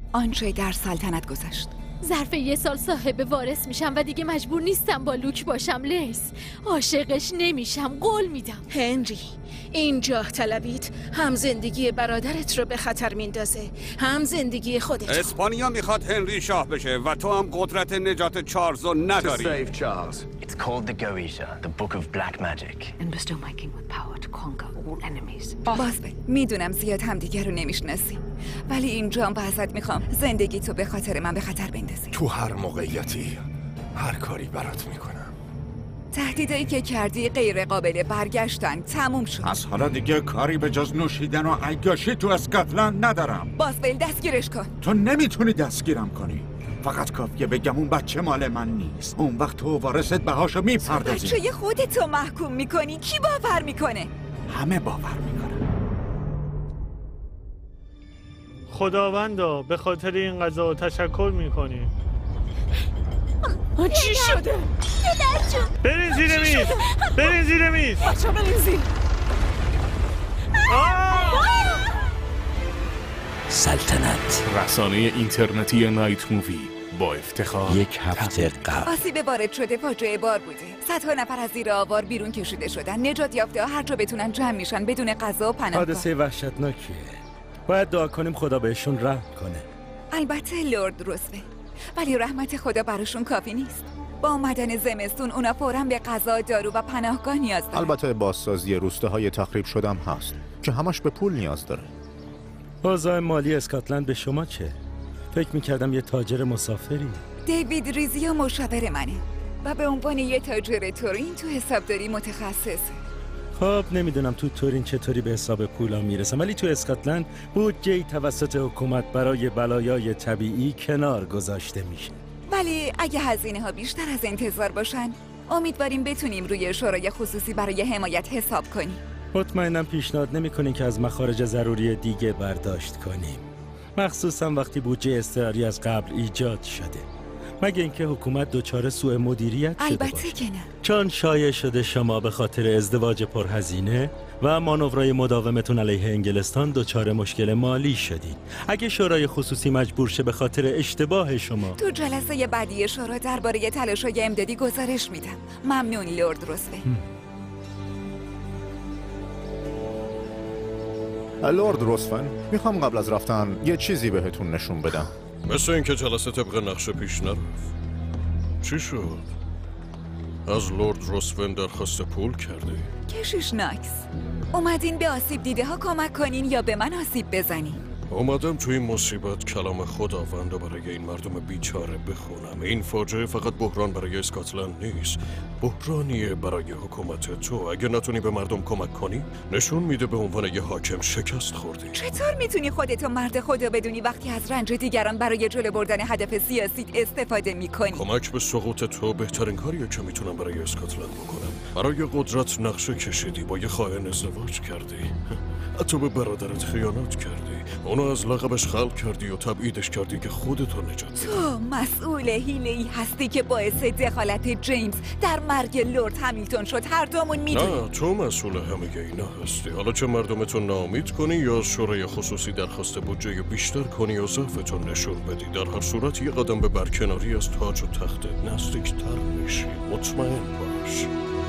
آنچه در سلطنت گذشت. ظرف 1 سال صاحب وارث میشم و دیگه مجبور نیستم با لوک باشم. لیس، عاشقش نمیشم، قول میدم. هنری، این جاه طلبیت هم زندگی برادرت رو به خطر میندازه، هم زندگی خودت. اسپانیا میخواد هنری شاه بشه و تو هم قدرت نجات چارلز رو نداری. It's called the Goetia, the Book of Black Magic. And bestow my king with power to conquer all enemies. بازبل، میدونم زیاد همدیگه رو نمیشناسی، ولی این جام و ازت میخوام زندگی تو به خاطر من به خطر بندازی. تو هر موقعیتی هر کاری برات میکنم. تهدیدایی که کردی غیر قابل برگشتن، تموم شد. از حالا دیگه کاری به جز نوشیدن و عیاشی تو اسکاتلند ندارم. بازبل، دستگیرش کن. تو نمیتونی دستگیرم کنی. فقط کافیه بگم اون بچه مال من نیست. اون وقت تو وارثت بهاشو میپردازی. بچه خودتو محکوم میکنی، کی باور میکنه؟ همه باور میکنن. خداوندا به خاطر این غذا تشکر میکنیم. چی شده؟ برین زیر میز، برین زیر میز. بچه برین زیر. سلطنت، رسانه اینترنتی نایت مووی با افتخار. 1 هفته قبل آسیب وارد شده فاجعه بار بوده. صدها نفر از زیر آوار بیرون کشیده شدن. نجات یافته ها هر جا بتونن جمع میشن بدون غذا و پناهگاه. حادثه وحشتناکیه. باید دعا کنیم خدا بهشون رحم کنه. البته لرد روزول، ولی رحمت خدا براشون کافی نیست. با اومدن زمستون اونا فوراً به غذا، دارو و پناهگاه نیاز دارن. البته بازسازی روستاهای تخریب شدم هست که همش به پول نیاز داره. اوضاع مالی اسکاتلند به شما چه؟ فکر میکردم یه تاجر مسافری. دیوید ریزیو مشاور منه و به عنوان یه تاجر تورین تو حسابداری متخصصه. خب نمیدونم تو تورین چطوری به حساب پولا میرسم، ولی تو اسکاتلند بودجه‌ای توسط حکومت برای بلایای طبیعی کنار گذاشته میشه. ولی اگه هزینه ها بیشتر از انتظار باشن، امیدواریم بتونیم روی شورای خصوصی برای حمایت حساب کنیم. مطمئنم پیشنهاد نمی‌کنین که از مخارج ضروری دیگه برداشت کنیم، مخصوصا وقتی بودجه اضطراری از قبل ایجاد شده، مگه اینکه حکومت دچار سوء مدیریت شده البته باشه. که نه. چون شایع شده شما به خاطر ازدواج پرهزینه و مانورهای مداومتون علیه انگلستان دچار مشکل مالی شدید. اگه شورای خصوصی مجبور شه به خاطر اشتباه شما، تو جلسه بعدی شورا درباره تلاش‌های امدادی گزارش میدم. ممنون لرد روزول. لورد روسفن، میخوام قبل از رفتن یه چیزی بهتون نشون بدم. مثل اینکه جلسه طبق نقشه پیش نرفت. چی شد؟ از لورد روسفن درخواست پول کرده؟ کشیش ناکس، اومدین به آسیب دیده ها کمک کنین یا به من آسیب بزنین؟ اومدم توی این مصیبت کلام خداوند رو برای این مردم بیچاره بخونم. این فاجعه فقط بحران برای اسکاتلند نیست، بحرانیه برای حکومت تو. اگه نتونی به مردم کمک کنی، نشون میده به عنوان یه حاکم شکست خوردی. چطور میتونی خودتو مرد خدا بدونی وقتی از رنج دیگران برای جلو بردن هدف سیاسی استفاده میکنی؟ کمک به سقوط تو بهترین کاریه که میتونم برای اسکاتلند بکنم. برای قدرت نقشه کشیدی، با یه خائن ازدواج کردی، حتی به برادرت خیانت کردی، اونو از لقبش خلق کردی و تبعیدش کردی که خودتو نجات بدی. تو مسئول حیله‌ای هستی که باعث دخالت جیمز در مرگ لرد همیلتون شد. هر دومون میدونی. نه، تو مسئول همه اینا هستی. حالا چه مردمتون ناامید کنی یا شورای خصوصی درخواست بودجه بیشتر کنی و ضعفتون نشون بدی، در هر صورت یه قدم به برکناری از تاج و تختت نزدیکتر میشی. مطمئن باش.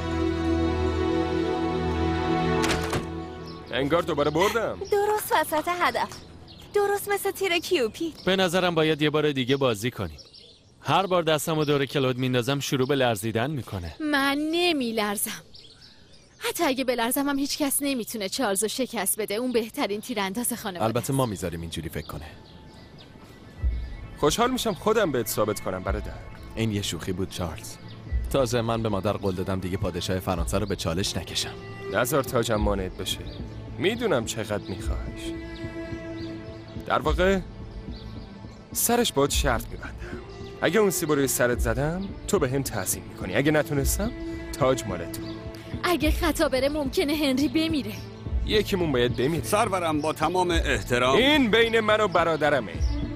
انگار دوباره بردم. درست وسط هدف، درست مثل تیر کیوپی. به نظرم باید یه بار دیگه بازی کنیم. هر بار دستمو دور کلود میندازم شروع به لرزیدن میکنه. من نمیلرزم. حتی اگه بلرزم هم هیچ کس نمیتونه چارلزو شکست بده. اون بهترین تیرانداز خانواده. البته ما میذاریم اینجوری فکر کنه. خوشحال میشم خودم بهت ثابت کنم برادر. این یه شوخی بود چارلز. تازه من به مادر قول دادم دیگه پادشاه فرانسه رو به چالش نکشم. نذار تاجم مانعت بشه. میدونم چقدر میخواهش. در واقع سرش باید شرط میبندم. اگه اون سیب روی سرت زدم تو به هم تعظیم میکنی، اگه نتونستم تاج مال تو. اگه خطا بره ممکنه هنری بمیره. یکیمون باید بمیره. سرورم با تمام احترام، این بین من و برادرمه.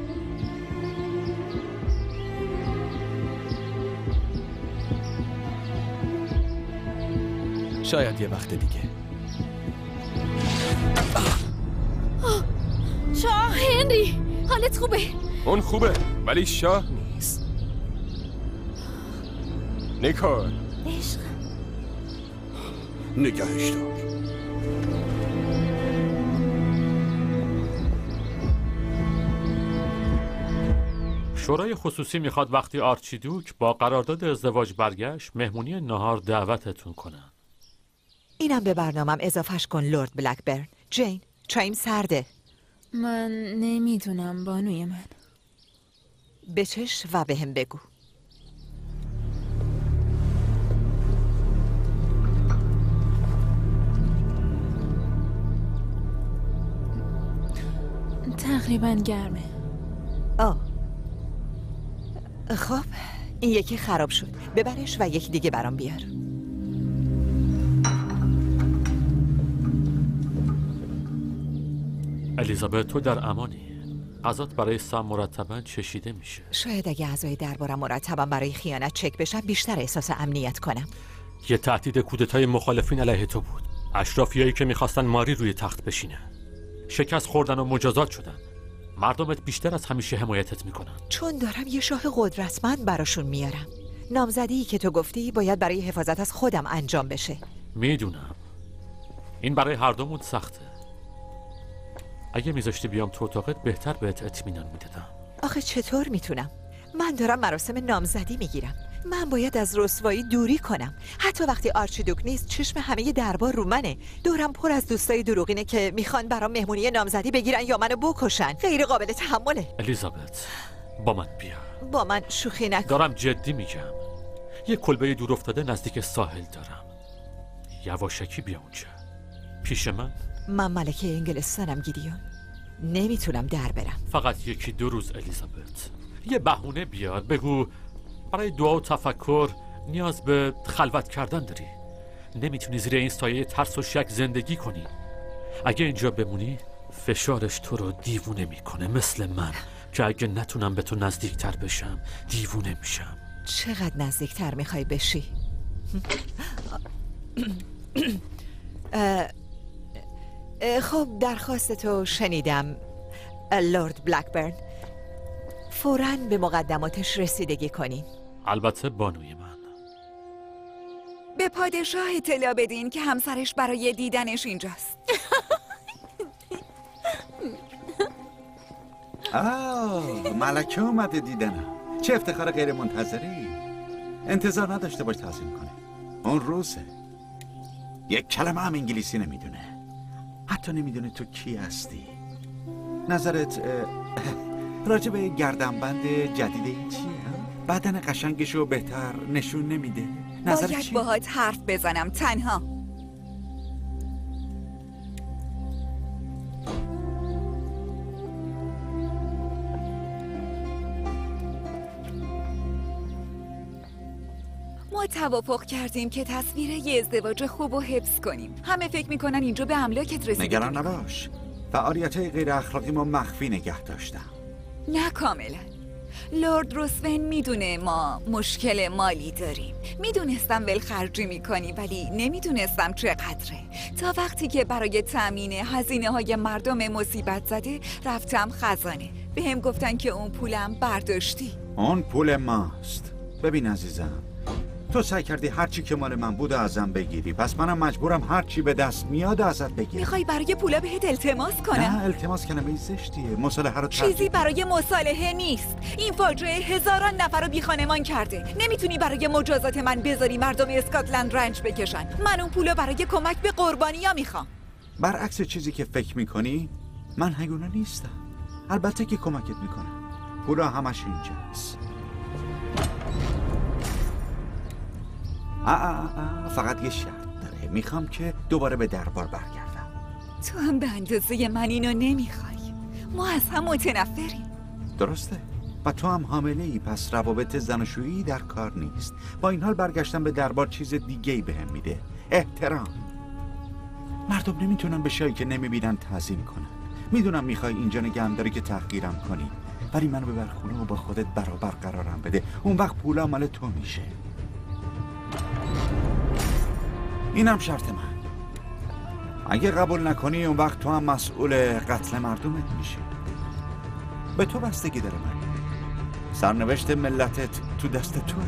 شاید یه وقت دیگه. هنری حالت خوبه؟ اون خوبه ولی شاه نیست. نیکول عشق نگهش دار. شورای خصوصی میخواد وقتی آرچیدوک با قرارداد ازدواج برگشت مهمونی نهار دعوتتون کنن. اینم به برنامه‌ام اضافهش کن لورد بلکبرن. جین، چایم سرده. من نمیدونم بانوی من. بچش و به هم بگو. تقریبا گرمه. خب این یکی خراب شد. ببرش و یکی دیگه برام بیار. الیزابت تو در امانی. غذات برای سم مرتباً چشیده میشه. شاید اگه اعضای دربارم مرتباً برای خیانت چک بشن بیشتر احساس امنیت کنم. یه تهدید کودتای مخالفین علیه تو بود. اشرافیایی که میخواستن ماری روی تخت بشینه. شکست خوردن و مجازات شدن. مردمت بیشتر از همیشه حمایتت میکنن. چون دارم یه شاه قدرتمند براشون میارم. نامزدی که تو گفتی باید برای حفاظت از خودم انجام بشه. میدونم. این برای هر دومون سخته. اگه میذاشتی بیام تو اتاقت بهتر بهت اطمینان میدادم. آخه چطور میتونم؟ من دارم مراسم نامزدی میگیرم. من باید از رسوایی دوری کنم. حتی وقتی آرچیدوک نیست چشم همه دربار رو منه. دورم پر از دوستای دروغینه که میخوان برام مهمونی نامزدی بگیرن یا منو بکشن. غیر قابل تحمله. الیزابت با من بیا. با من شوخی نکن. دارم جدی میگم. یه کلبه دور افتاده نزدیک ساحل دارم. یواشکی بیا اونجا. پیش من ملکه انگلستانم گیدیون. نمیتونم در برم. فقط یکی دو روز الیزابت. یه بهونه بیار بگو برای دعا و تفکر نیاز به خلوت کردن داری. نمیتونی زیر این سایه ترس و شک زندگی کنی. اگه اینجا بمونی فشارش تو رو دیوونه میکنه، مثل من که اگه نتونم به تو نزدیکتر بشم دیوونه میشم. چقدر نزدیکتر میخوای بشی؟ خب درخواست تو شنیدم لورد بلکبرن. فوراً به مقدماتش رسیدگی کنین. البته بانوی من. به پادشاه اطلاع بدین که همسرش برای دیدنش اینجاست. ملکه اومده دیدنم. چه افتخار غیر منتظری. انتظار نداشته باش تعظیم کنه. اون روزه. یک کلمه هم انگلیسی نمیدونه. حتی نمیدونه تو کی هستی. نظرت راجع به گردنبند جدید این چیه؟ بدن قشنگشو بهتر نشون نمیده. نظرت باید چیه؟ باهات حرف بزنم تنها. ما توافق کردیم که تصویر یه ازدواج خوب و حفظ کنیم. همه فکر میکنن اینجا به املاکت رسیدگی. نگران نباش. فعالیت‌های غیر اخلاقی ما مخفی نگه داشتم. نه کاملا. لورد روسون میدونه ما مشکل مالی داریم. میدونستم ولخرجی میکنی ولی نمیدونستم چقدره. تا وقتی که برای تأمین هزینه های مردم مصیبت زده رفتم خزانه. به هم گفتن که اون پولم برداشتی. اون پول ماست. ببین عزیزم، تو سعی کردی هرچی که مال من بود ازم بگیری، پس منم مجبورم هرچی به دست میاد ازت بگیرم. میخوای برای پولا بهت التماس کنم؟ نه التماس کلمه زشتیه. مصالحه رو چیزی برای مصالحه نیست. این فاجعه هزاران نفر رو بیخانمان کرده. نمیتونی برای مجازات من بذاری مردم اسکاتلند رنج بکشن. من اون پولو برای کمک به قربانیا میخوام. برعکس چیزی که فکر میکنی، من هیونا نیستم. البته که کمکت میکنم. پولا همش اینجاست. فقط یه شرط داره. میخوام که دوباره به دربار برگردم. تو هم به اندازه من اینو نمیخوای. ما از هم متنفریم. درسته. و تو هم حامله ای، پس روابط زناشویی در کار نیست. با این حال برگشتن به دربار چیز دیگه‌ای بهم میده. احترام. مردم نمیتونن به شایی که نمیبینن تعظیم کنن. میدونم میخوای اینجا نگهم داری که تحقیرم کنی، ولی منو ببر خونه و با خودت برابر قرارم بده. اون وقت پولا مال تو میشه. اینم شرط من. اگه قبول نکنی اون وقت تو هم مسئول قتل مردمت میشی. به تو بستگی داره من. سرنوشت ملتت تو دست توه.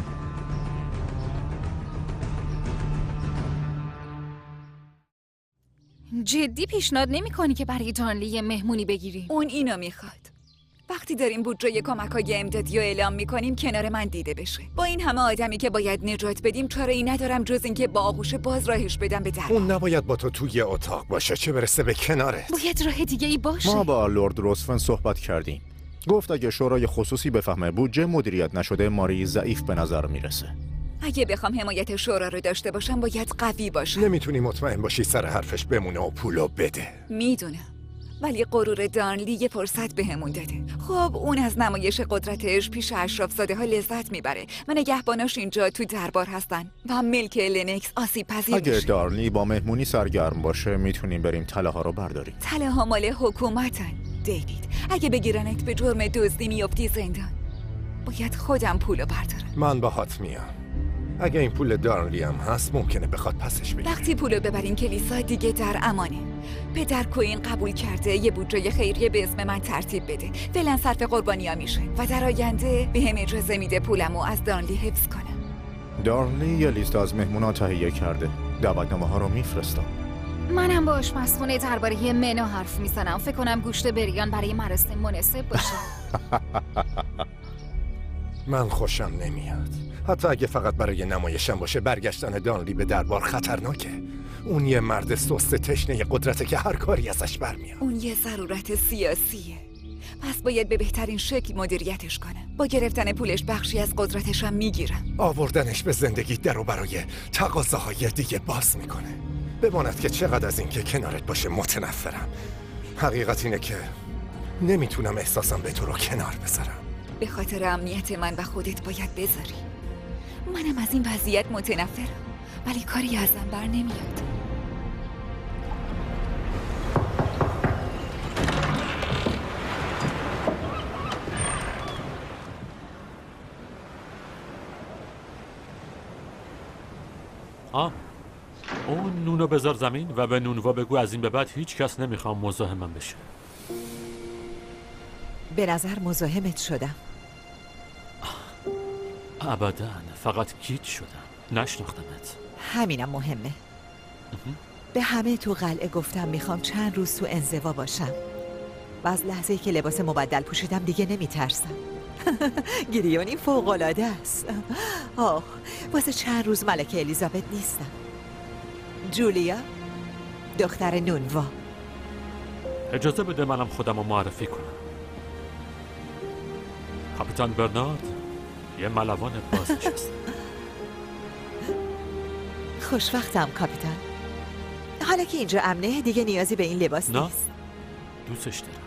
جدی پیشنهاد نمی‌کنی که برای دارنلی یه مهمونی بگیری؟ اون اینو میخواد. وقتی داریم بودجه کمک‌های امدادی رو اعلام می‌کنیم کنار من دیده بشه. با این همه آدمی که باید نجات بدیم چاره‌ای ندارم جز اینکه با آغوش باز راهش بدم به دریا. اون نباید با تو توی اتاق باشه، چه برسه به کنارت. باید راه دیگه‌ای باشه. ما با لرد روسفن صحبت کردیم. گفت اگه شورای خصوصی بفهمه بودجه مدیریت نشده ماری ضعیف به نظر میرسه. اگه بخوام حمایت شورا رو داشته باشم باید قوی باشم. نمیتونی مطمئن باشی سر حرفش بمونه و پولو بده. میدونم، ولی غرور دارنلی یه فرصت بهمون داده. خب اون از نمایش قدرتش پیش اشراف‌زاده ها لذت میبره و نگهباناش اینجا تو دربار هستن و ملک لنکس آسیب پذیر اگه میشه. دارنلی با مهمونی سرگرم باشه میتونیم بریم طلاها رو برداریم. طلاها مال حکومتن دیوید. اگه بگیرنت به جرم دزدی میافتی زندان. باید خودم پولو بردارم. من باهات میام. اگه این پول دارنلی هم هست ممکنه بخواد پسش بگیره. وقتی پولو ببرین کلیسا دیگه در امانه. پدر کوین قبول کرده یه بودجه خیریه به اسم من ترتیب بده. فعلا صرف قربانی‌ها میشه و در آینده بهم اجازه میده پولمو از دارنلی حفظ کنم. دارنلی یه لیست از مهمونا تهیه کرده. دعوتنامه ها رو میفرستم. منم با آشپزخونه درباره منو حرف میزنم. فکر کنم گوشت بریان برای مراسم مناسب باشه. من خوشم نمیاد. حتی اگه فقط برای نمایشم باشه. برگشتن دارنلی به دربار خطرناکه. اون یه مرد سست تشنه قدرته که هر کاری ازش برمیاد. اون یه ضرورت سیاسیه. پس باید به بهترین شکل مدیریتش کنم. با گرفتن پولش بخشی از قدرتشم میگیرم. آوردنش به زندگی درو برای تقاضاهای دیگه باز میکنه. بماند که چقدر از این که کنارت باشه متنفرم. حقیقت اینه که نمیتونم احساسم به تو رو کنار بذارم. به خاطر امنیت من و خودت باید بذاری. منم از این وضعیت متنفرم، ولی کاری ازم بر نمیاد. اون نونو بذار زمین و به نونوا بگو از این به بعد هیچ کس نمیخوام مزاحمم بشه. به نظر مزاحمت شدم. ابداً، فقط گیج شدم. نشناختمت. همینم مهمه. به همه تو قلعه گفتم میخوام چند روز تو انزوا باشم و از لحظه‌ای که لباس مبدل پوشیدم دیگه نمیترسم. گریونی فوق‌العاده است. واسه چند روز ملکه الیزابت نیستم. جولیا، دختر نونوا. اجازه بده منم خودم رو معرفی کنم. کاپیتان برنارد، یه ملوان بازنشسته. خوشوقتم کاپیتان. حالا که اینجا امنه دیگه نیازی به این لباس نیست. دوستش دارم.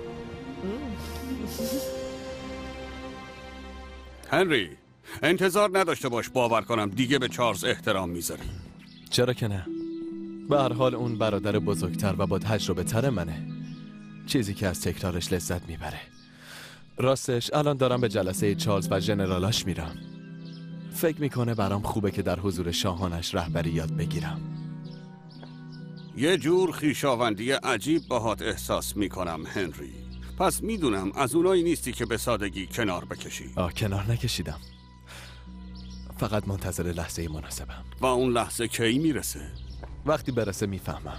هنری، انتظار نداشته باش باور کنم دیگه به چارلز احترام میذاری. چرا که نه؟ به هر حال اون برادر بزرگتر و با تجربه تر منه. چیزی که از تکرارش لذت میبره. راستش الان دارم به جلسه چارلز و ژنرالاش میرم. فکر میکنه برام خوبه که در حضور شاهانش رهبری یاد بگیرم. یه جور خویشاوندی عجیب باهات احساس میکنم هنری. پس میدونم از اونایی نیستی که به سادگی کنار بکشی. کنار نکشیدم. فقط منتظر لحظه مناسبم. و اون لحظه کی میرسه؟ وقتی برسه میفهمم.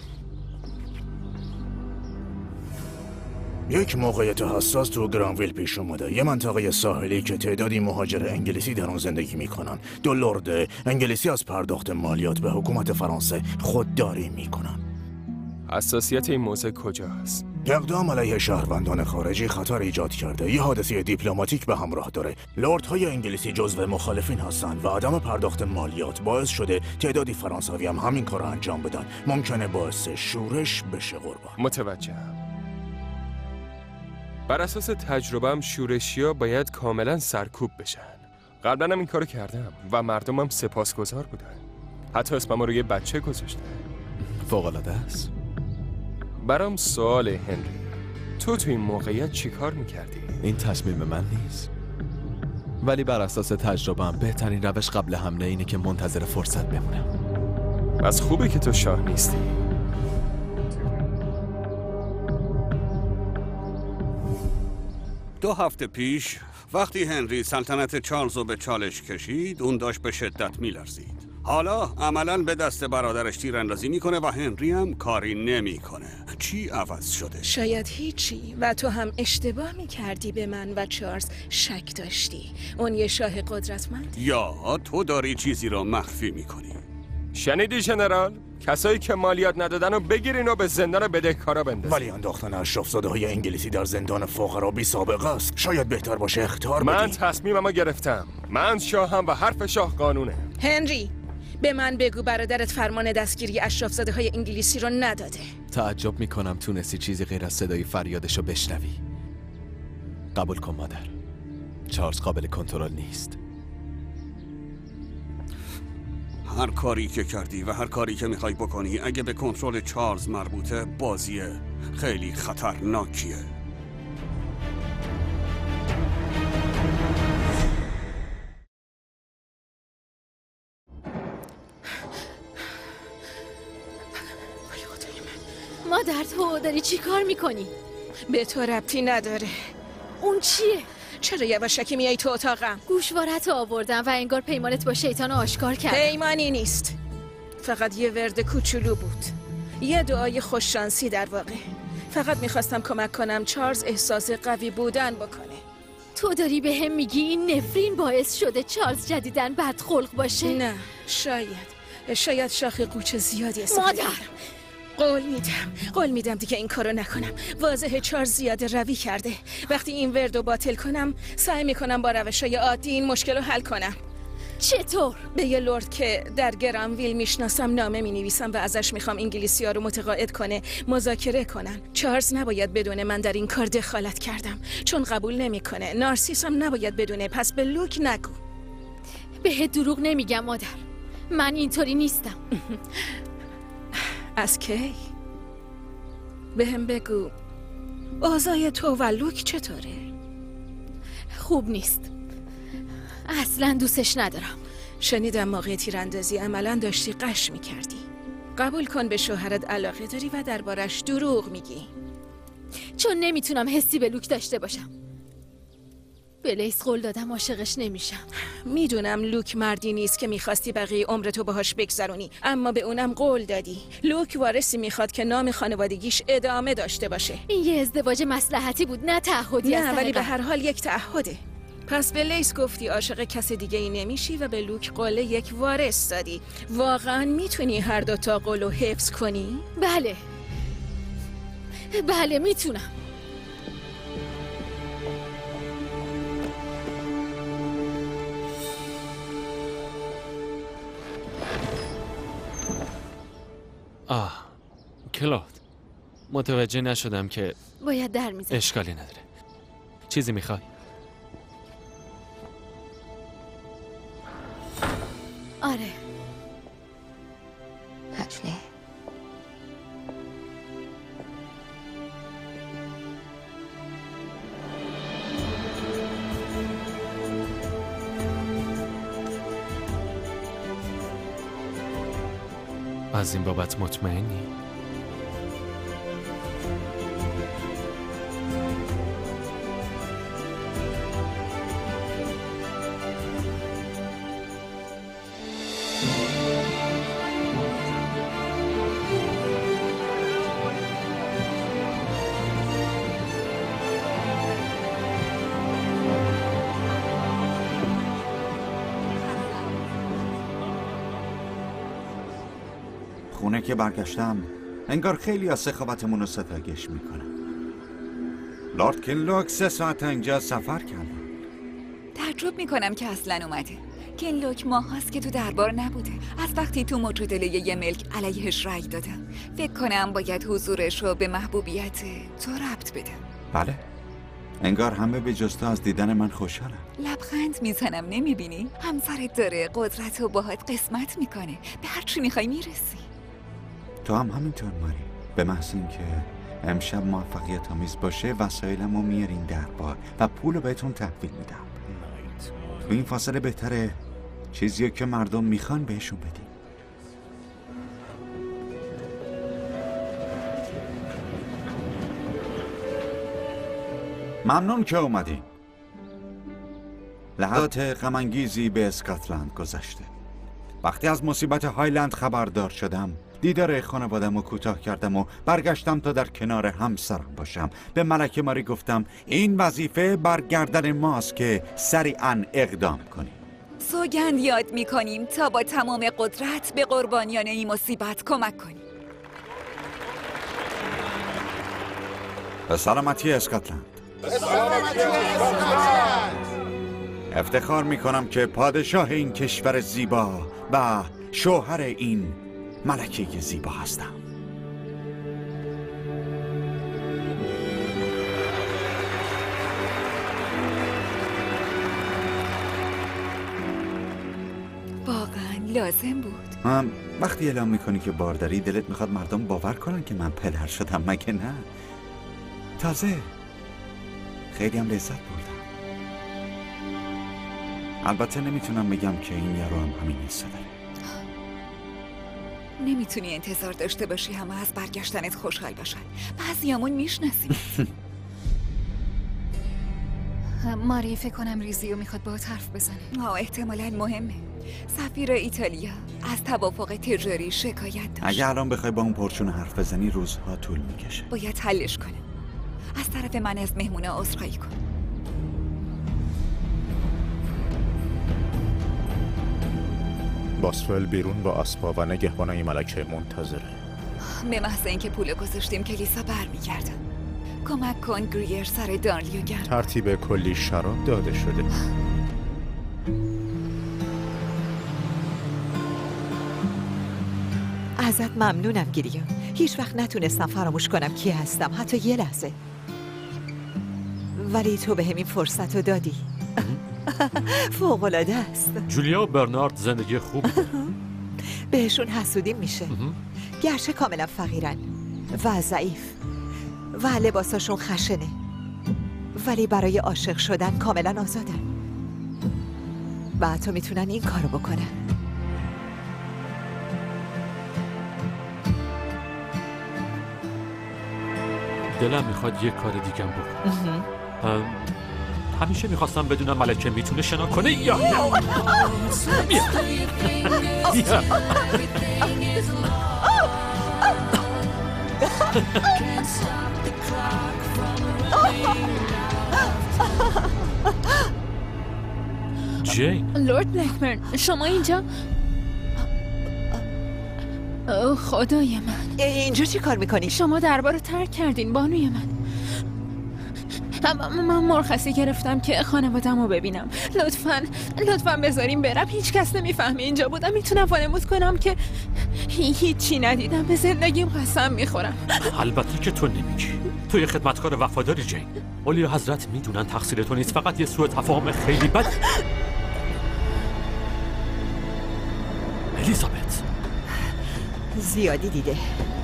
یک موقعیت حساس تو گرانویل پیش اومده. یه منطقه ساحلی که تعدادی مهاجر انگلیسی در اون زندگی میکنن. 2 لرد انگلیسی از پرداخت مالیات به حکومت فرانسه خودداری میکنن. حساسیت این موضوع کجاست؟ اقدام علیه شهروندان خارجی خطر ایجاد کرده. یه حادثه دیپلماتیک به همراه داره. لردهای انگلیسی جزو مخالفین هستن و عدم پرداخت مالیات باعث شده تعدادی فرانسوی هم همین کار رو انجام بدن. ممکنه باعث شورش بشه قربان. متوجهم. بر اساس تجربه‌ام شورشی‌ها باید کاملا سرکوب بشن. قبلا هم این کارو کردم و مردمم سپاسگزار بودن. حتی اسمم رو یه بچه گذاشتن. فوق‌العاده است. برام سوال هنری، تو این موقعیت چی کار میکردی؟ این تصمیم من نیست، ولی بر اساس تجربه‌ام بهترین روش قبل حمله اینه که منتظر فرصت بمونم. از خوبه که تو شاه نیستی. 2 هفته پیش وقتی هنری سلطنت چارلز رو به چالش کشید اون داشت به شدت میلرزید. حالا عملاً به دست برادرش تیراندازی میکنه و هنری هم کاری نمیکنه. چی عوض شده؟ شاید هیچی و تو هم اشتباه میکردی به من و چارلز شک داشتی. اون یه شاه قدرتمند. یا تو داری چیزی رو مخفی میکنی. شنیدی ژنرال؟ کسایی که مالیات ندادن رو بگیرین و به زندان بدهکارا بندازین. ولی انداختن اشراف‌زاده‌های انگلیسی در زندان فقرا بی سابقه است. شاید بهتر باشه اخطار بدی. من تصمیممو گرفتم. من شاهم و حرف شاه قانونه. هنری، به من بگو برادرت فرمان دستگیری اشراف‌زاده‌های انگلیسی رو نداده. تعجب میکنم تونستی چیزی غیر از صدای فریادشو بشنوی. قبول کن مادر. چارلز قابل کنترل نیست. هر کاری که کردی و هر کاری که میخوای بکنی اگه به کنترل چارلز مربوطه بازیه خیلی خطرناکیه. مادر تو داری چی کار میکنی؟ به تو ربطی نداره. اون چیه؟ چرا یواشکی میای تو اتاقم؟ گوشوارت آوردم و انگار پیمانت با شیطان آشکار کردم. پیمانی نیست، فقط یه ورد کوچولو بود، یه دعای خوششانسی در واقع. فقط میخواستم کمک کنم چارلز احساس قوی بودن بکنه. تو داری به هم میگی این نفرین باعث شده چارلز جدیدن بدخلق باشه؟ نه، شاید شاخ قوچ زیادی استفاده مادر قول میدم دیگه این کارو نکنم. واضحه چارلز زیاده روی کرده. وقتی این وردو باطل کنم سعی میکنم با روشای عادی این مشکل رو حل کنم. چطور؟ به یه لرد که در گرانویل میشناسم نامه مینویسم و ازش میخوام انگلیسی ها رو متقاعد کنه مذاکره کنن. چارلز نباید بدونه من در این کار دخالت کردم چون قبول نمیکنه. نارسیس هم نباید بدونه، پس به لوک نگو. بهت دروغ نمیگم مادر، من اینطوری نیستم. از کی؟ به هم بگو اوضاع تو و لوک چطوره؟ خوب نیست، اصلا دوستش ندارم. شنیدم موقع تیراندازی عملا داشتی قش میکردی. قبول کن به شوهرت علاقه داری و دربارش دروغ میگی. چون نمیتونم حسی به لوک داشته باشم. به لیس قول دادم عاشقش نمیشم. میدونم لوک مردی نیست که میخواستی بقیه عمرتو باهاش بگذرونی، اما به اونم قول دادی. لوک وارثی میخواد که نام خانوادگیش ادامه داشته باشه. این یه ازدواج مصلحتی بود، نه تعهدی. نه ولی به هر حال یک تعهده. پس به لیس گفتی عاشق کس دیگه ای نمیشی و به لوک قول یک وارث دادی. واقعا میتونی هر دوتا قولو حفظ کنی؟ بله میتونم. کلود، متوجه نشدم که باید در میزنم. اشکالی نداره. چیزی میخوای؟ آره. Actually. از این بابت مطمئنی؟ خونه که برگشتم انگار خیلی از سخاوتمون رو ستایش میکنم. لورد کینلوک 3 ساعت اینجا سفر کردم. تعجب میکنم که اصلا اومده. کینلوک ماه هاست که تو دربار نبوده. از وقتی تو مجادله یه ملک علیهش رأی دادم. فکر کنم باید حضورش رو به محبوبیت تو ربط بدم. بله، انگار همه به جز تو از دیدن من خوشحالن. لبخند میزنم، نمیبینی؟ همسرت داره قدرت و باهات قسمت میکنه. به هر چی میخوای میرسی. تو هم همینطور ماری. به محض اینکه امشب موفقیت آمیز باشه وسایلمو میارین دربار و پولو بهتون تحویل میدم. تو این فاصله بهتره چیزی که مردم میخوان بهشون بدیم. ممنون که اومدین. لحظات غم‌انگیزی به اسکاتلند گذشته. وقتی از مصیبت هایلند خبردار شدم، دیدار خانوادم رو کوتاه کردم و برگشتم تا در کنار همسرم باشم. به ملکه ماری گفتم این وظیفه بر گردن ماست که سریعاً اقدام کنیم. سوگند یاد میکنیم تا با تمام قدرت به قربانیان این مصیبت کمک کنیم. به سلامتی اسکاتلند. افتخار میکنم که پادشاه این کشور زیبا و شوهر این ملکه زیبا هستم. واقعا لازم بود. وقتی اعلام میکنی که بارداری دلت میخواد مردم باور کنن که من پدر شدم، مگه نه؟ تازه خیلی هم لذت بردم. البته نمیتونم بگم که این یارو هم همین حسه داره. نمیتونی انتظار داشته باشی همه از برگشتنت خوشحال باشن. بعضیامون میشناسیم. ماری فکر کنم ریزیو میخواد باهات حرف بزنه. احتمالاً مهمه. سفیر ایتالیا از توافق تجاری شکایت داشت. اگه الان بخوای با اون پرچون حرف بزنی روزها طول میکشه. باید حلش کنه. از طرف من از مهمونا عذرخواهی کن. باسفل بیرون با اسبا و نگهبانای ملکه منتظره. به محض اینکه پول گذاشتیم کلیسا برمیگردن. کمک کن گریر سر دارلیو گرم. ترتیب کلی شراب داده شده. ازت ممنونم گریو. هیچ وقت نتونستم فراموش کنم کی هستم، حتی یه لحظه. ولی تو به همین فرصت رو دادی. فوق‌العاده است. جولیا و برنارد زندگی خوب بهشون حسودی میشه. گرچه کاملا فقیرن و ضعیف و لباساشون خشنه، ولی برای عاشق شدن کاملا آزادن و حتی میتونن این کارو بکنن. دلم میخواد یه کار دیگم بکنم. همیشه میخواستم بدونم ملکه میتونه شنا کنه یا نه. جین. لورد بلکبرن شما اینجا؟ خدای من، اینجا چی کار میکنی؟ شما دربار رو ترک کردین بانوی من. من مرخصی گرفتم که خانوادم رو ببینم. لطفاً بذاریم برم. هیچ کس نمیفهمه اینجا بودم. میتونم وانمود کنم که هیچی ندیدم. به زندگیم قسم میخورم. البته که تو نمیگی. تو یه خدمتکار وفاداری جین. اولیا حضرت میدونن تقصیر تو نیست، فقط یه سوء تفاهم خیلی بد. الیزابت زیادی دیده.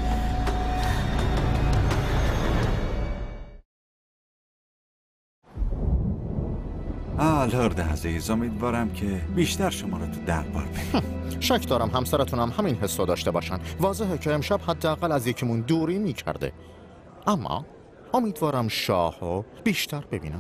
لورد عزیز، امیدوارم که بیشتر شما رو تو دربار ببینم. شک دارم همسرتون هم همین حسو داشته باشن. واضحه که امشب حداقل از یکیمون دوری میکرده. اما امیدوارم شاهو بیشتر ببینم.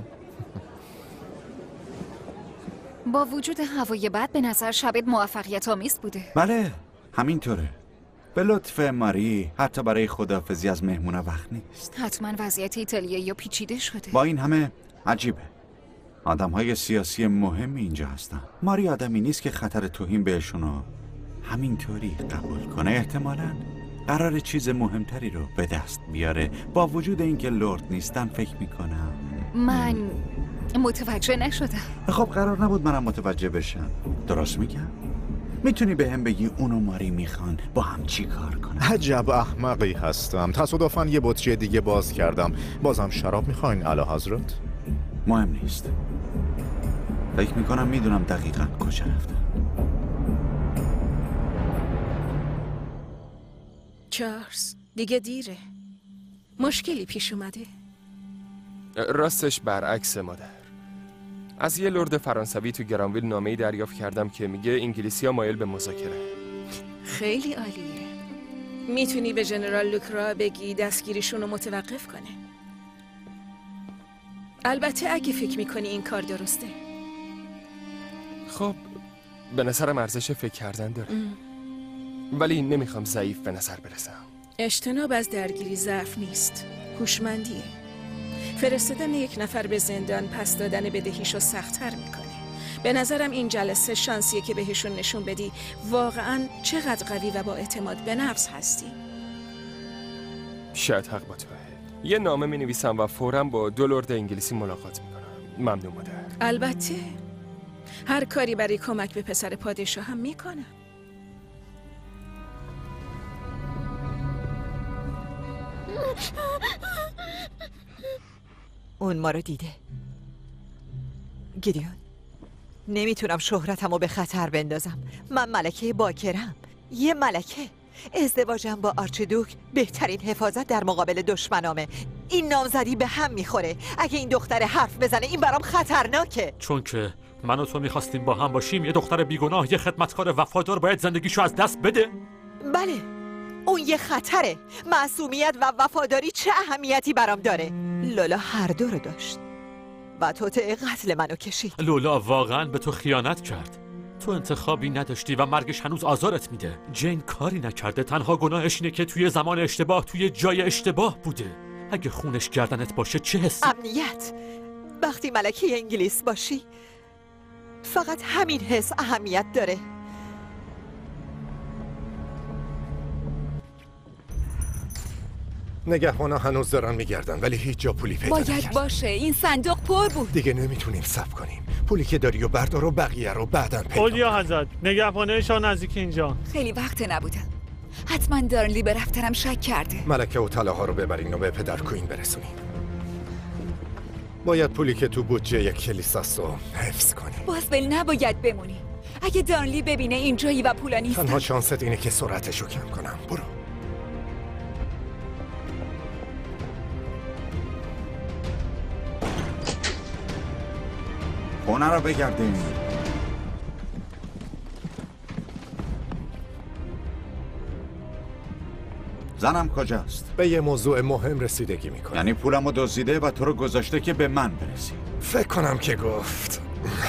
با وجود هوای بد به نظر شبت موفقیت آمیز بوده. بله همینطوره. به لطف ماری حتی برای خداحافظی از مهمونا وقت نیست. حتما وضعیت ایتالیایی پیچیده شده. با این همه عجیبه. آدم‌های سیاسی مهمی اینجا هستن. ماری آدمی نیست که خطر توهین بهشونو همینطوری قبول کنه. احتمالاً قرار چیز مهمتری رو به دست بیاره. با وجود اینکه لرد نیستن فکر میکنم من متوجه نشدم. خب قرار نبود منم متوجه بشم. درست میگم؟ میتونی به هم بگی اونو ماری میخوان با هم چی کار کنن؟ عجب احمقی هستم. تصادفاً یه بطری دیگه باز کردم. بازم شراب میخواین اعلی حضرت؟ مهم نیست. فکر میکنم میدونم دقیقاً کجا رفتم. چارلز دیگه دیره. مشکلی پیش اومده؟ راستش برعکس مادر. از یه لرد فرانسوی تو گرانویل نامه‌ای دریافت کردم که میگه انگلیسی‌ها مایل به مذاکره. خیلی عالیه. میتونی به ژنرال لوکرا بگی دستگیریشون رو متوقف کنه. البته اگه فکر میکنی این کار درسته. خب به نظرم ارزش فکر کردن داره. ولی نمیخوام ضعیف به نظر برسم. اجتناب از درگیری ضعف نیست، هوشمندیه. فرستادن یک نفر به زندان پس دادن بدهیشو سخت‌تر میکنه. به نظرم این جلسه شانسیه که بهشون نشون بدی واقعاً چقدر قوی و با اعتماد به نفس هستی. شاید حق با توه. یه نامه می نویسم و فوراً با 2 لرد انگلیسی ملاقات میکنم. ممنون مادر. البته هر کاری برای کمک به پسر پادشاه هم میکنم. اون ما رو دیده. گیدیون، نمیتونم شهرتمو به خطر بندازم. من ملکه باکرم، یه ملکه. ازدواجم با آرچیدوک بهترین حفاظت در مقابل دشمنامه. این نامزدی به هم میخوره. اگه این دختر حرف بزنه این برام خطرناکه. چون که من و تو میخواستیم با هم باشیم، یه دختر بیگناه، یه خدمتکار وفادار باید زندگیشو از دست بده؟ بله، اون یه خطره. معصومیت و وفاداری چه اهمیتی برام داره؟ لولا هر دو رو داشت و توطئه قتل منو کشید. لولا واقعا به تو خیانت کرد. تو انتخابی نداشتی و مرگش هنوز آزارت میده. جین کاری نکرده، تنها گناهش اینه که توی زمان اشتباه توی جای اشتباه بوده. اگه خونش گردنت باشه چه حسی؟ امنیت. وقتی ملکه انگلیس باشی فقط همین حس اهمیت داره. نگهبانا هنوز دارن میگردن ولی هیچ جا پولی پیدا باید نکردن. باشه، این صندوق پر بود. دیگه نمیتونیم صبر کنیم. پولی که داری و بردار و بقیه رو بعداً پیدا. اولیا حضرت، نگهبانه شاه نزدیک اینجا. خیلی وقت نبودم. حتما دارنلی به رفتنم شک کرده. ملکه و طلاها رو ببرین و به پدر کوین برسونین. باید پولی که تو بودجه کلیساست رو حفظ کنیم. بازول نباید بمونی. اگه دارنلی ببینه اینجایی و پولا نیست. تنها شانست اینه که سرعتشو کم کنم. برو. خونه رو بگردیم. زنم کجاست؟ به یه موضوع مهم رسیدگی میکنه. یعنی پولمو دزدیده و تو رو گذاشته که به من برسی. فکر کنم که گفت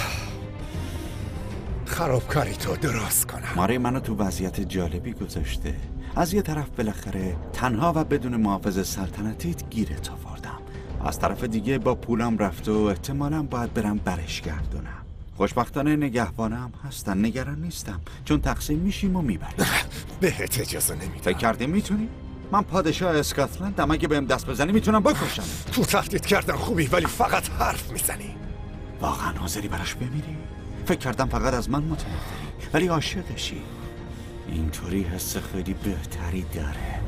خرابکاری تو درست کنم. ماری منو تو وضعیت جالبی گذاشته. از یه طرف بالاخره تنها و بدون محافظ سلطنتیت گیرت آوردم. از طرف دیگه با پولم رفت و احتمالاً باید برم برش گردونم. خوشبختانه نگهبانم هستن، نگران نیستم چون تقسیم میشیم و میبریم. بهت اجازه نمیدم. فکر کردی میتونی؟ من پادشاه اسکاتلندم، اگه بهم دست بزنی میتونم بکشم. تو تهدید کردن خوبی ولی فقط حرف میزنی. واقعا حاضری براش بمیری؟ فکر کردم فقط از من متنفری ولی عاشقشی. اینطوری حس خیلی بهتری داره.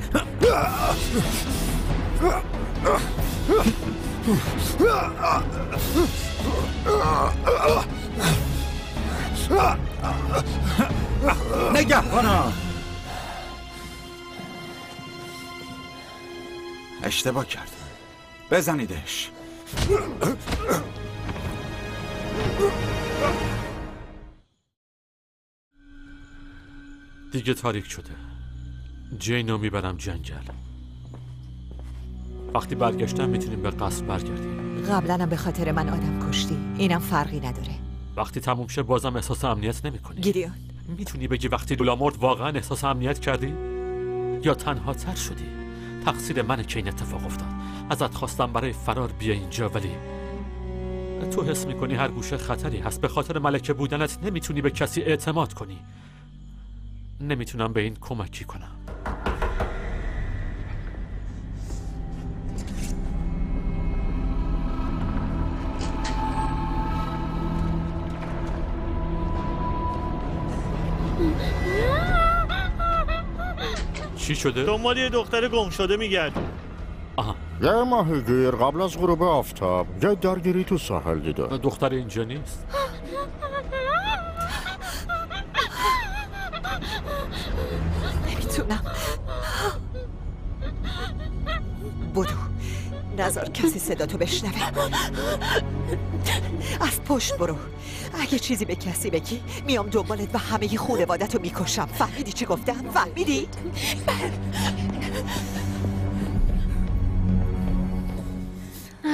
نگهبانا، اشتباه کرد. بزنیدش. دیگه تاریک شده. جینو میبرم جنگل. وقتی برگشتم میتونیم به قصر برگردیم. قبلا هم به خاطر من آدم کشتی، اینم فرقی نداره. وقتی تموم شه بازم احساس امنیت نمی‌کنی. گیدیون، میتونی بگی وقتی لولا مرد واقعا احساس امنیت کردی؟ یا تنها تر شدی؟ تقصیر منه که این اتفاق افتاد. ازت خواستم برای فرار بیا اینجا ولی تو حس میکنی هر گوشه خطری هست. به خاطر ملکه بودنت نمیتونی به کسی اعتماد کنی. نمیتونم به این کمکی کنم. چی شده؟ دنبال یه دختر گم شده میگردیم. یه ماهیگیر قبل از غروب آفتاب یه درگیری تو ساحل دیده. دختر اینجا نیست. نمیتونم. بدو، نذار کسی صداتو بشنوه. از پشت برو. اگه چیزی به کسی بگی میام دنبالت و همه خانواده‌تو میکشم. فهمیدی چی گفتم؟ فهمیدی؟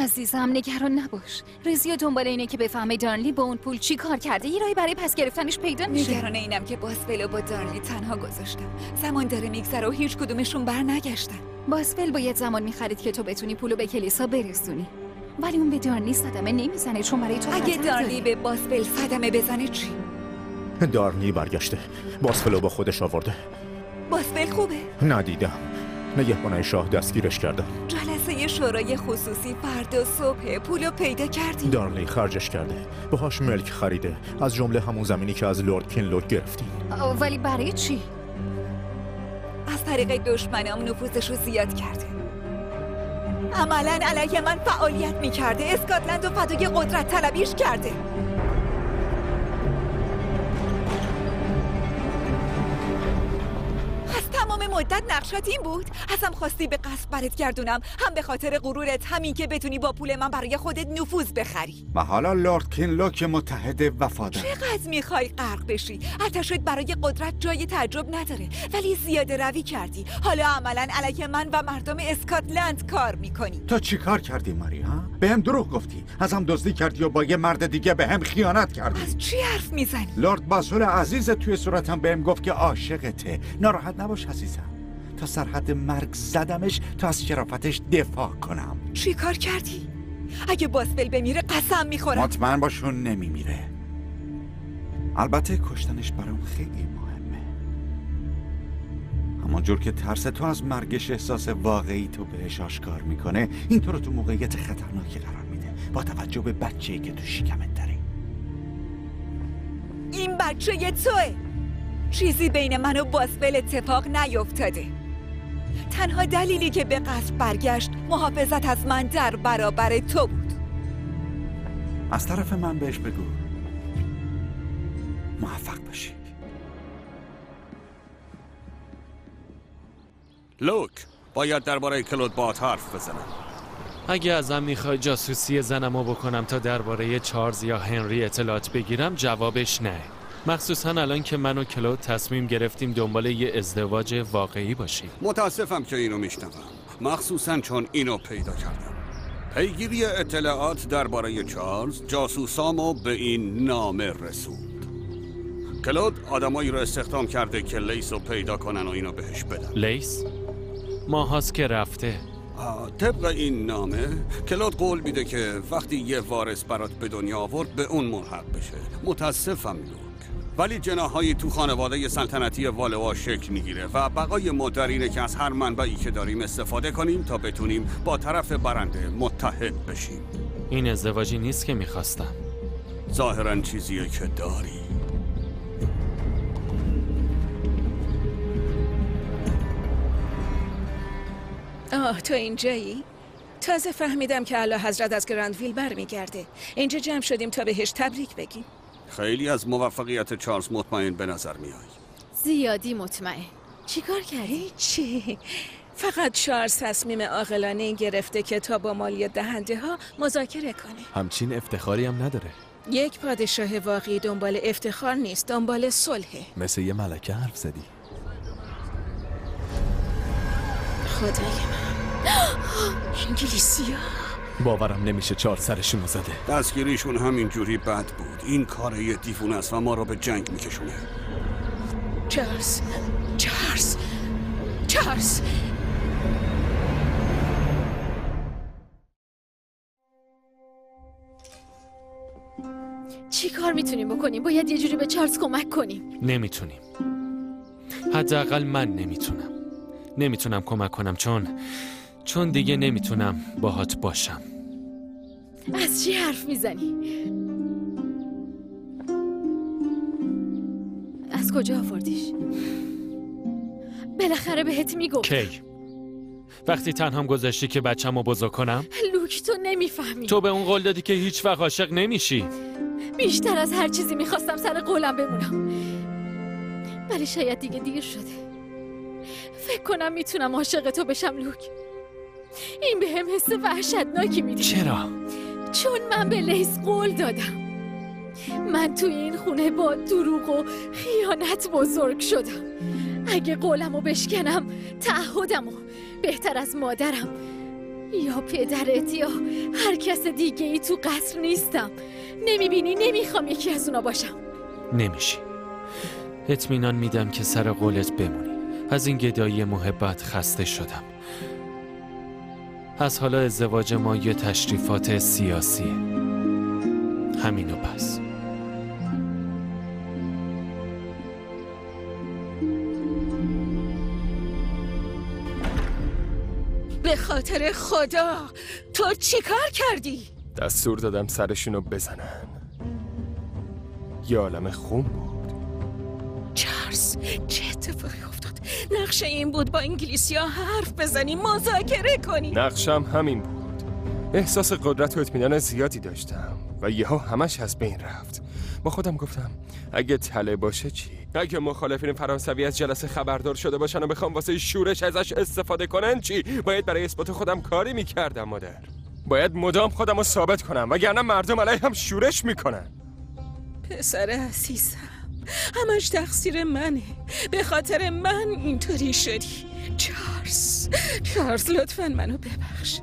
عزیزم نگران نباش. ریزیا دنبال اینه که بفهمه دارنلی با اون پول چی کار کرده. یه راهی برای پس گرفتنش پیدا میشه. نگران اینم که باسفلو با دارنلی تنها گذاشتم. زمان داره میگذره و هیچ کدومشون بر نگشتن. باسفل باید زمان میخرید که تو بتونی پولو به کلیسا برسونی. ولی اون به دارنلی صدمه نمیزنه چون برای تو اگه دارنلی به باسفل صدمه بزنه چی؟ دارنلی برگشته. باسفلو با خودش آورده. باسفل خوبه؟ ندیدم. نگهبانای شاه دستگیرش کردن. جلسه شورای خصوصی فردا صبح. پولو پیدا کردیم. دارنلی خرجش کرده. باهاش ملک خریده. از جمله همون زمینی که از لورد کینلوک گرفتیم. ولی برای چی؟ از طریق دشمنام نفوذش رو زیاد کرده. عملاً علیه من فعالیت میکرده. اسکاتلند و فدای قدرت طلبیش کرده. مدت نقشات این بود. ازم خواستی به قصد برات گردونم، هم به خاطر غرورت، همین که بتونی با پول من برای خودت نفوذ بخری. و حالا لورد کینلوک متحد وفادار. چقدر میخوای غرق بشی؟ ارتشت برای قدرت جای تعجب نداره، ولی زیاده روی کردی. حالا عملاً علیه من و مردم اسکاتلند کار میکنی. تو چی کار کردی ماری ها؟ بهم دروغ گفتی، ازم دزدی کردی و با یه مرد دیگه بهم خیانت کردی. از چی حرف میزنی؟ لورد باسول عزیز توی صورتم بهم گفت که عاشقته. ناراحت نباش عزیزم. تا سرحد مرگ زدمش تا از شرافتش دفاع کنم. چی کار کردی؟ اگه باسفل بمیره قسم میخورم. مطمئن باشون نمیمیره. البته کشتنش برام خیلی مهمه. همونجور که ترس تو از مرگش احساس واقعی تو بهش آشکار میکنه، این تو رو تو موقعیت خطرناکی قرار میده با توجه به بچه‌ای که تو شکمت داری. این بچه یه توه. چیزی بین من و باسفل اتفاق نیفتاده. تنها دلیلی که به قصد برگشت محافظت از من در برابر تو بود. از طرف من بهش بگو موفق باشی. لوک، باید درباره کلود بات حرف بزنم. اگه ازم میخوای جاسوسی زنمو بکنم تا درباره چارلز یا هنری اطلاعات بگیرم، جوابش نه. مخصوصا الان که من و کلود تصمیم گرفتیم دنبال یه ازدواج واقعی باشیم. متاسفم که اینو میشنوم، مخصوصا چون اینو پیدا کردم. پیگیری اطلاعات درباره چارلز جاسوسامو به این نامه رسوند. کلود آدمایی رو استخدام کرده که لیس رو پیدا کنن و اینو بهش بدن. لیس؟ ماهاست که رفته. طبق این نامه کلود قول میده که وقتی یه وارث برات به دنیا آورد به اون ملحق بشه. متاسفم لوک، ولی جناحایی تو خانواده سلطنتی والوا شکل میگیره و بقای مدر اینه که از هر منبعی که داریم استفاده کنیم تا بتونیم با طرف برنده متحد بشیم. این ازدواجی نیست که میخواستم. ظاهراً چیزیه که داری. تو اینجایی؟ تازه فهمیدم که اعلی حضرت از گراندویل برمیگرده. اینجا جمع شدیم تا بهش تبریک بگیم. خیلی از موفقیت چارلز مطمئن به نظر میای. زیادی مطمئن. چی کار کردی؟ چی؟ فقط چارلز تصمیم عاقلانه گرفته که تا با مالیات دهنده ها مذاکره کنه. همچین افتخاری هم نداره. یک پادشاه واقعی دنبال افتخار نیست، دنبال صلحه. مثل یه ملکه حرف زدی. خدای من. انگلیسی‌ها. باورم نمیشه چارلز سرشونو زده. دستگیریشون همینجوری بد بود. این کار یه دیوونه است و ما رو به جنگ میکشونه. چارلز. چی کار میتونیم بکنیم؟ باید یه جوری به چارلز کمک کنیم. نمیتونیم. حداقل من نمیتونم کمک کنم چون دیگه نمیتونم باهات باشم. از چی حرف میزنی؟ از کجا آوردیش؟ بالاخره بهت میگفت. کی؟ وقتی تنهام گذاشتی که بچه‌مو بزرگ کنم؟ لوک تو نمیفهمی. تو به اون قول دادی که هیچ وقت عاشق نمیشی. بیشتر از هر چیزی میخواستم سر قولم بمونم، ولی شاید دیگه دیر شده. فکر کنم میتونم عاشق تو بشم لوک. این به هم حس وحشتناکی میده. چرا؟ چون من به لیس قول دادم. من توی این خونه با دروغ و خیانت بزرگ شدم. اگه قولمو بشکنم، تعهدمو، بهتر از مادرم یا پدرت یا هر کس دیگه ای تو قصر نیستم. نمیبینی نمیخوام یکی از اونا باشم. نمیشی. اطمینان میدم که سر قولت بمونی. از این گدایی محبت خسته شدم. از حالا ازدواج ما یه تشریفات سیاسیه. همینو بس. به خاطر خدا تو چی کار کردی؟ دستور دادم سرشونو بزنن. یه عالم خون بود. چارلز چه اتفاقی افتاد؟ نقشه این بود با انگلیسی‌ها حرف بزنی، مذاکره کنی. نقشم همین بود. احساس قدرت و اطمینان زیادی داشتم و یهو همش از بین رفت. با خودم گفتم اگه تله باشه چی؟ اگه مخالفین فرانسوی از جلسه خبردار شده باشن و بخوام واسه شورش ازش استفاده کنن چی؟ باید برای اثبات خودم کاری میکردم مادر. باید مدام خودم رو ثابت کنم وگرنه مردم علیه هم شورش میکنن. پسر عزیزم همش تقصیر منه. به خاطر من اینطوری شدی. چارلز لطفاً منو ببخش.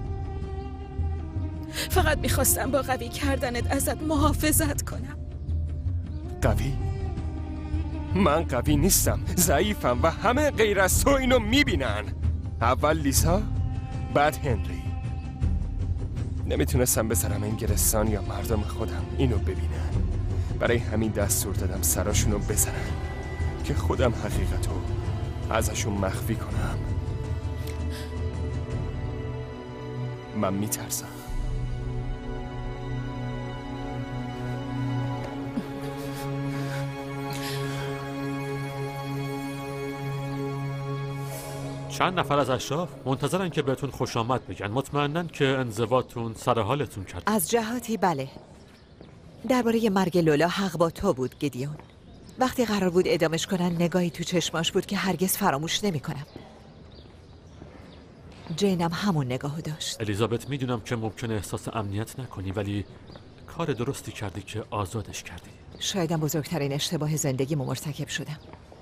فقط میخواستم با قوی کردنت ازت محافظت کنم. قوی؟ من قوی نیستم، ضعیفم و همه غیر از تو اینو میبینن. اول لیسا، بعد هنری. نمیتونستم بذارم انگلستان یا مردم خودم اینو ببینن. برای همین دستور دادم سراشونو بزنن که خودم حقیقتو ازشون مخفی کنم. من میترسم. چند نفر از اشراف منتظرن که بهتون خوش آمد بگن. مطمئنن که انزواتون سر حالتون کرد. از جهاتی بله. درباره مرگ لولا حق با تو بود گیدیون. وقتی قرار بود ادامش کنن نگاهی تو چشماش بود که هرگز فراموش نمی‌کنم. جینم همون نگاهو داشت. الیزابت میدونم که ممکنه احساس امنیت نکنی ولی کار درستی کردی که آزادش کردی. شایدم بزرگترین اشتباه زندگیمو مرتکب شدم.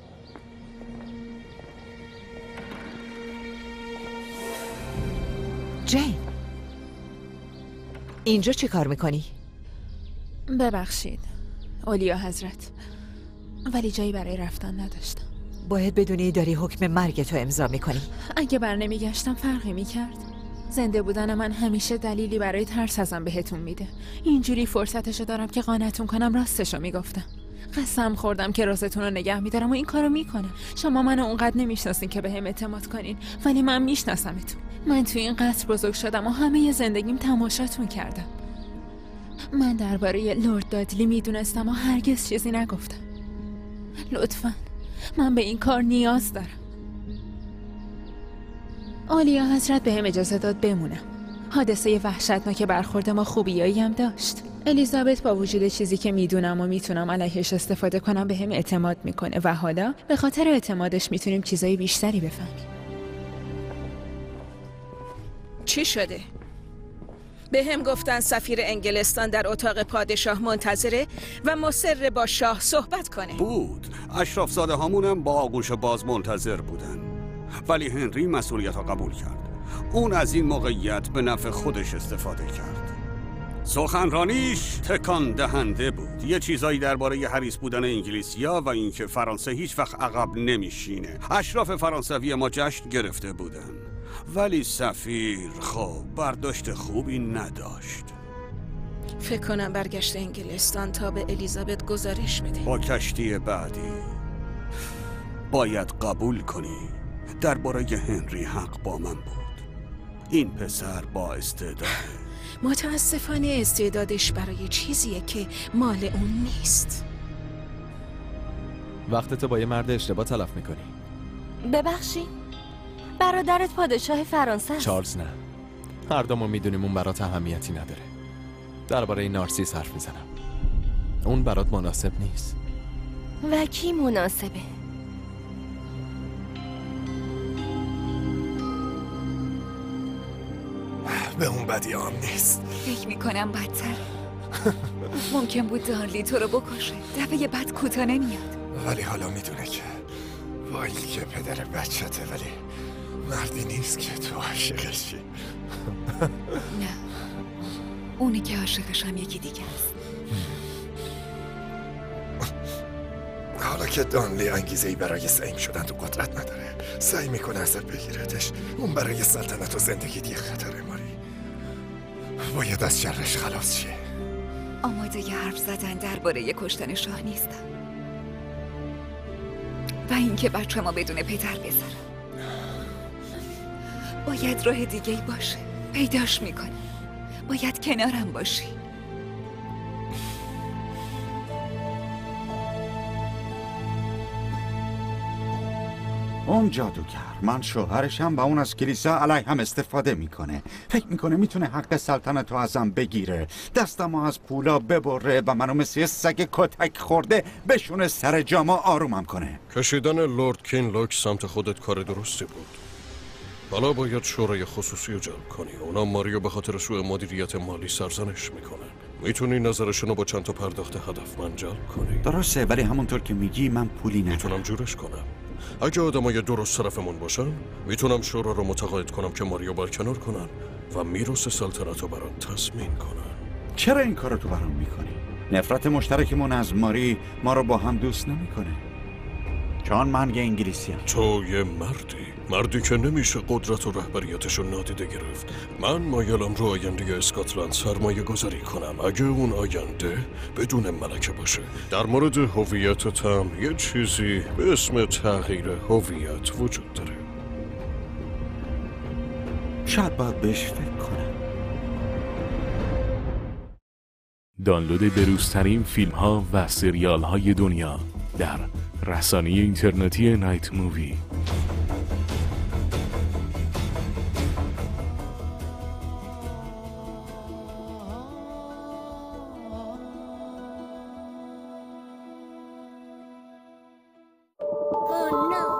جین اینجا چی کار میکنی؟ ببخشید اولیا حضرت، ولی جایی برای رفتن نداشتم. باید بدونی داری حکم مرگ تو امضا میکنی. اگه بر نمیگشتم فرقی میکرد. زنده بودن من همیشه دلیلی برای ترس ازم بهتون میده. اینجوری فرصتشو دارم که قانعتون کنم راستشو میگفتم. قسم خوردم که راستتون رو نگه میدارم و این کارو میکنم. شما منو اونقدر نمیشناسین که بهم اعتماد کنین ولی من میشناسمتون. من توی این قصر بزرگ شدم و همه زندگیم تماشاتون کردم. من درباره لورد دادلی میدونستم و هرگز چیزی نگفتم. لطفاً من به این کار نیاز دارم. اولیا حضرت بهم اجازه داد بمونم. حادثه وحشتناک برخورد ما خوبیایی هم داشت. الیزابت با وجود چیزی که میدونم و میتونم علیهش استفاده کنم بهم اعتماد میکنه و حالا به خاطر اعتمادش میتونیم چیزای بیشتری بفهمیم. چی شده؟ به هم گفتن سفیر انگلستان در اتاق پادشاه منتظره و مصر با شاه صحبت کنه. بود. اشرافزاده هامونم با آغوش باز منتظر بودن. ولی هنری مسئولیت ها قبول کرد. اون از این موقعیت به نفع خودش استفاده کرد. سخنرانیش تکان دهنده بود. یه چیزایی درباره حریص بودن انگلیسیا و اینکه فرانسه هیچ وقت عقب نمیشینه. اشراف فرانسوی ما جشن گرفته بودن. ولی سفیر خب برداشت خوبی نداشت. فکر کنم برگشت انگلستان تا به الیزابت گزارش بده. با کشتی بعدی باید قبول کنی درباره هنری حق با من بود. این پسر با استعداده. متاسفانه استعدادش برای چیزیه که مال اون نیست. وقتتو با یه مرد اشتباه تلف میکنی. ببخشید برادرت پادشاه فرانسه است. چارلز نه. هر دومون میدونیم اون برات اهمیتی نداره. درباره نارسیس حرف میزنم. اون برات مناسب نیست. و کی مناسبه؟ به اون بدی هم نیست. فکر میکنم بدتر. ممکن بود دارلی تو رو بکشه. دفعه بعد کوتا نمیاد. ولی حالا میدونه که وای که پدر بچته، ولی مردی نیست که تو عاشقشی. نه، اونی که عاشقشم یکی دیگه است. حالا که دانلی انگیزه‌ای برای سعیم شدن تو قدرت نداره، سعی میکنه ازت بگیرتش. اون برای سلطنت و زندگیت یه خطره ماری. باید از شرش خلاص شه. آماده ی حرف زدن درباره کشتن شاه نیستم. و اینکه بچه ما بدون پدر بذارم. باید راه دیگه‌ای باشه. پیداش میکنم. باید کنارم باشی. اون جادوگر، من شوهرشم و اون از کلیسا علیه هم استفاده میکنه. فکر میکنه میتونه حق سلطنت رو ازم بگیره، دستمو از پولا ببره و منو مثل یه سگ کتک خورده بشونه سر جاما آرومم کنه. کشیدن لورد کینلاک سمت خودت کار درستی بود. حالا باید شورای خصوصی رو جلب کنی. اونا ماریو به خاطر سوء مدیریت مالی سرزنش میکنن. میتونی نظرشون رو با چند تا پرداخت هدفمند جلب کنی. درسته، ولی همونطور که میگی من پولی ندارم. میتونم جورش کنم. اگه آدمای درست طرفمون باشن، میتونم شورا رو متقاعد کنم که ماریو برکنار کنن و میراث سلطنت رو برام تضمین کنن. چرا این کارو تو برام میکنی؟ نفرت مشترکمون از ماری ما رو با هم دوست نمیکنه. چون من یه انگلیسیم. تو یه مردی که نمیشه قدرت و رهبریتش رو نادیده گرفت. من مایلم رو آینده اسکاتلند سرمایه گذاری کنم اگه اون آینده بدون ملکه باشه. در مورد هویتت هم یه چیزی به اسم تغییر هویت وجود داره. شاید باید بهش فکر کنم. دانلود بروزترین فیلم ها و سریال های دنیا در رسانه اینترنتی نایت مووی. Oh no!